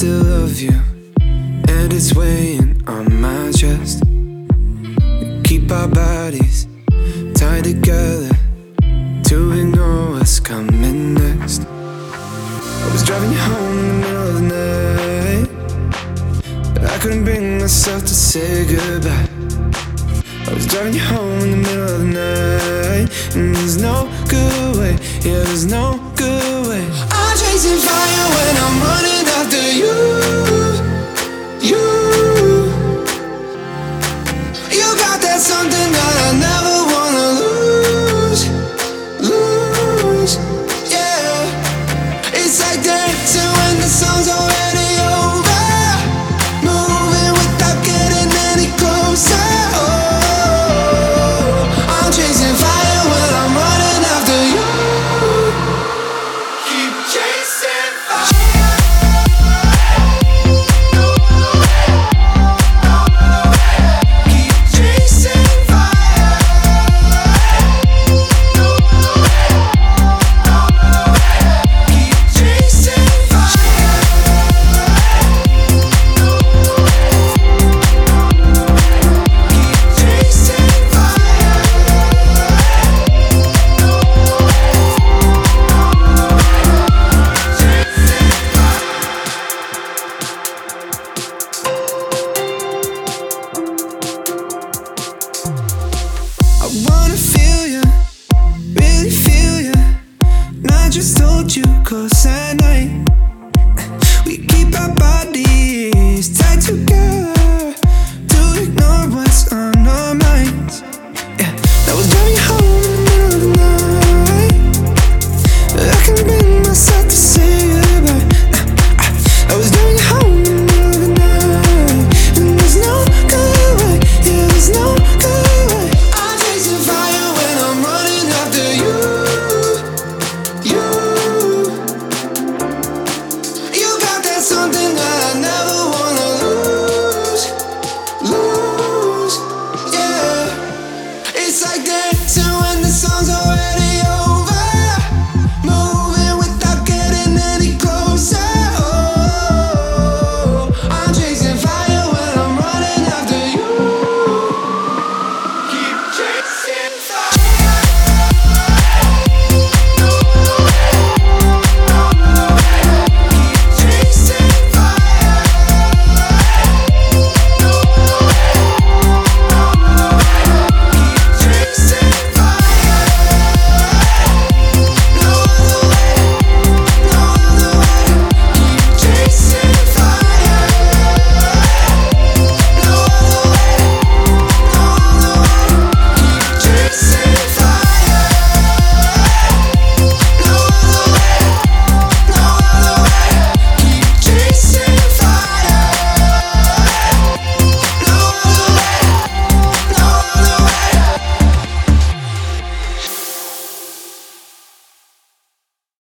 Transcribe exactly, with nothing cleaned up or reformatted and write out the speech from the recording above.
still love you, and it's weighing on my chest. We keep our bodies tied together to ignore what's coming next. I was driving you home in the middle of the night, but I couldn't bring myself to say goodbye. I was driving you home in the middle of the night, and there's no good way, yeah, there's no good way. I'm chasing fire when I'm running after you, you. You got that something that I never wanna lose, lose, yeah. It's like dancing when the song's already over, moving without getting any closer. I wanna feel you, really feel you. And I just told you, cause I know